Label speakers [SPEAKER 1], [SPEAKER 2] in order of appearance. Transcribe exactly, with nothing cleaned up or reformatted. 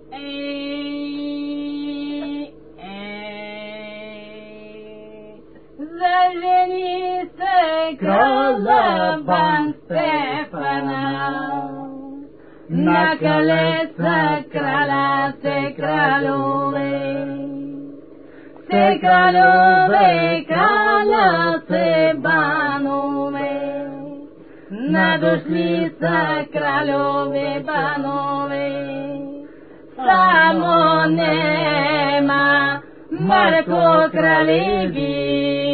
[SPEAKER 1] Ей, ей, зажени се краля Бан Стефана, на колеса краля се кралове, се кралове, краля се банове, надошли са кралове банове, само нема Марко кралеви.